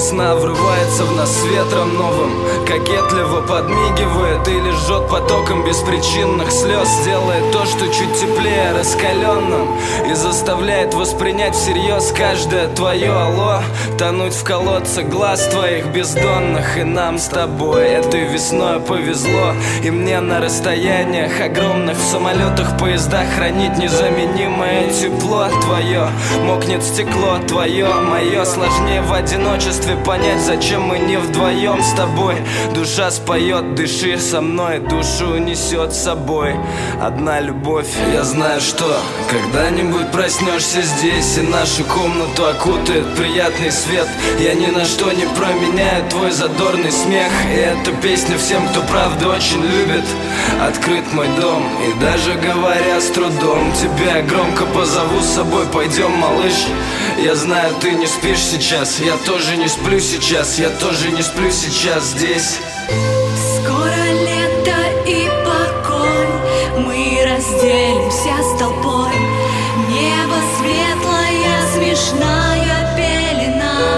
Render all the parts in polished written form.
весна врывается в нас с ветром новым, кокетливо подмигивает или жжет потоком беспричинных слез, делает то, что чуть теплее раскаленным, и заставляет воспринять всерьез каждое твое алло, тонуть в колодце глаз твоих бездонных. И нам с тобой этой весной повезло, и мне на расстояниях огромных, в самолетах, поездах хранить незаменимое тепло твое. Мокнет стекло твое, мое, сложнее в одиночестве понять, зачем мы не вдвоем с тобой. Душа споет, дыши со мной, душу унесет с собой одна любовь. Я знаю, что когда-нибудь проснешься здесь, и нашу комнату окутает приятный свет. Я ни на что не променяю твой задорный смех, и эту песню всем, кто правда очень любит. Открыт мой дом, и даже говоря с трудом, тебя громко позову с собой, пойдем, малыш. Я знаю, ты не спишь сейчас, я тоже не сплю сейчас, я тоже не сплю сейчас здесь. Скоро лето и покой, мы разделимся с толпой. Небо светлая, смешная пелена.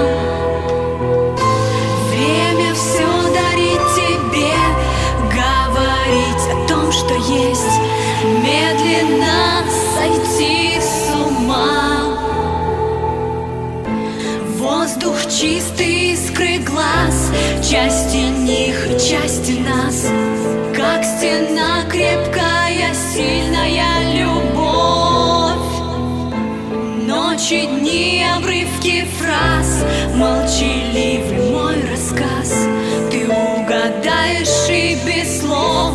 Время все дарит тебе, говорить о том, что есть, медленно сойти с ума. Воздух чистый, искры глаз, части них и части нас, как стена крепкая, сильная любовь. Ночи, дни, обрывки фраз, молчаливый мой рассказ, ты угадаешь и без слов.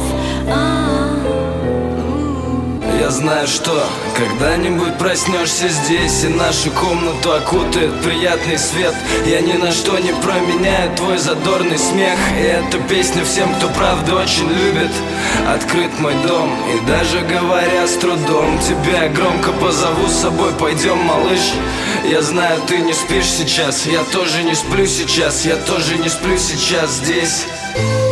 Я знаю, что когда-нибудь проснешься здесь, и нашу комнату окутает приятный свет. Я ни на что не променяю твой задорный смех, и эту песню всем, кто правда очень любит. Открыт мой дом, и даже говоря с трудом, тебя громко позову с собой, пойдем, малыш. Я знаю, ты не спишь сейчас, я тоже не сплю сейчас, я тоже не сплю сейчас здесь.